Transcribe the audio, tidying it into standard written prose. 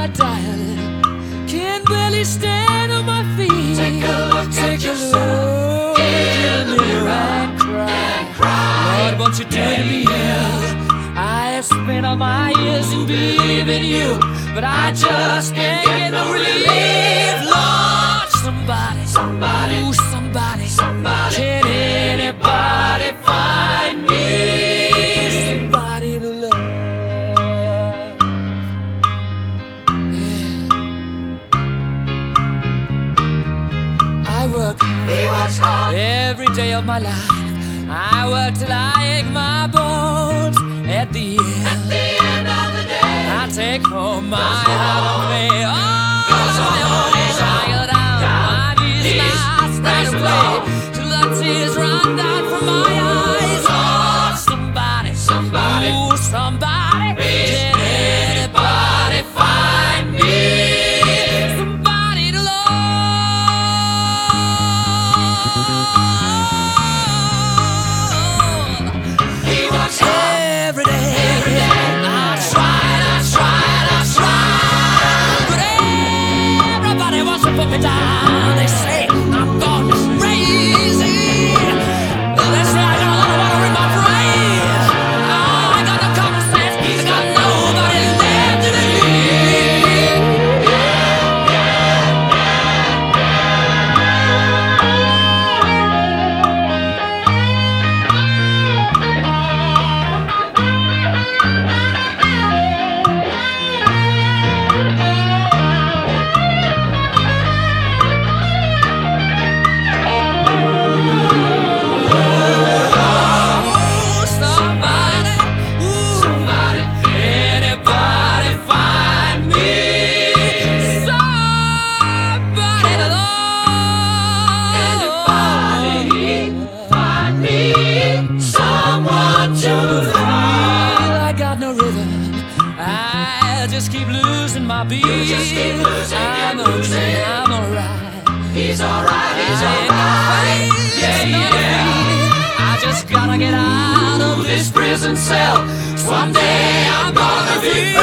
tired, can't barely stand on my feet. Take a look at yourself in the mirror and cry. Lord, won't you turn me here? I have spent all my years in believing you, but I just can't get no relief. Lord, somebody, ooh, somebody, can anybody find me somebody to love? Yeah. I work hard every day of my life. I work till I ache my bones. At the end of the day, I take home my heart away. Oh, my own child out. My knees now start to play till the tears run down from my eyes. Oh, somebody, ooh, somebody, can anybody find me somebody to love? Every day, I tried, but everybody wants to put me down. They say I'm gone crazy. They say I got a lot of water in my brain. Oh, I got no common sense. I got nobody left to just keep losing my beat. I'm okay, I'm alright. He's alright, I just gotta get out of this prison cell. Someday I'm gonna be